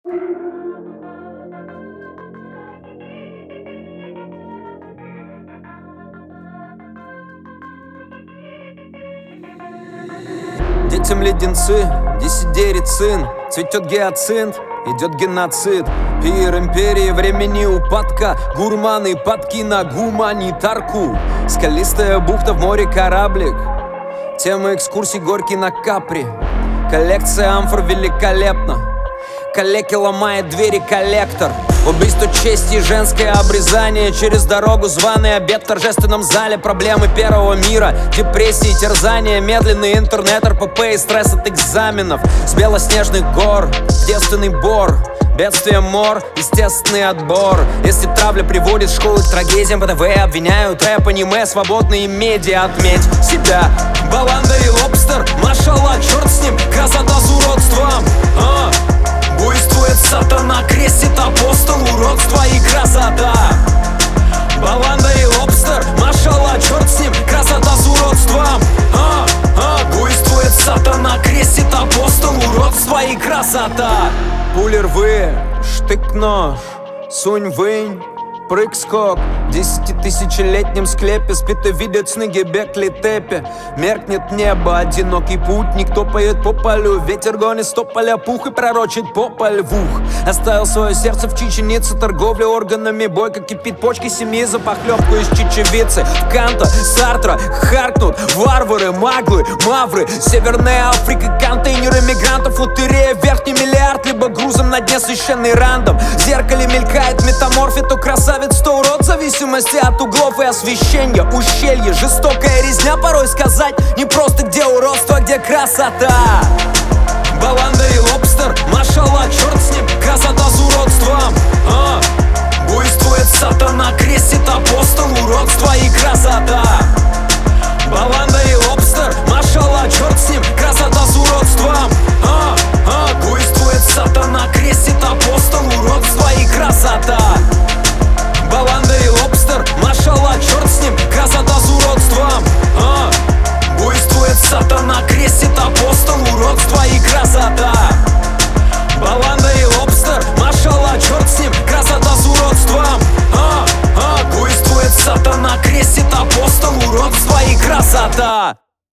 Детям леденцы, десидерит сын, цветет гиацинт, идет геноцид. Пир империи времени упадка, гурманы падки на гуманитарку. Скалистая бухта, в море кораблик, тема экскурсий Горький на Капри. Коллекция амфор великолепна, калеки ломает двери коллектор. Убийство чести, женское обрезание, через дорогу званый обед в торжественном зале. Проблемы первого мира, депрессии, терзания, медленный интернет, РПП и стресс от экзаменов. С белоснежных гор, девственный бор, бедствие мор, естественный отбор. Если травля приводит школы к трагедиям, ВТВ обвиняют рэп, аниме, свободные медиа. Отметь себя, баланда и лобстер, машалла, черт с ним, красота с уродством. Буйствует сатана, крестит апостол, уродство и красота. Баланда и лобстер, машалла, черт с ним, красота с уродством. Буйствует сатана, крестит апостол, уродство и красота. Пули рвы, штык-нож, сунь-вынь, прыг-скок. В 10-тысячелетнем склепе спит и видит сны Гебекли Тепе. Меркнет небо, одинокий путник топает по полю. Ветер гонит с тополя пух и пророчит по львух. Оставил свое сердце в чеченице, торговля органами, бойко кипит почки семьи за похлебку из чечевицы. В Канта, Сартра харкнут варвары, маглы, мавры. Северная Африка, контейнеры мигрантов, лотерея, верхний миллиард, либо грузом на дне священный рандом. В зеркале мелькает метаморфе, то красавец, то урод, в зависимости от углов и освещения. Ущелье, жестокая резня, порой сказать не просто, где уродство, где красота. Баланда и лобстер, машалла, черт с ним, красота с уродством. Буйствует сатана, крестит апостол, уродство и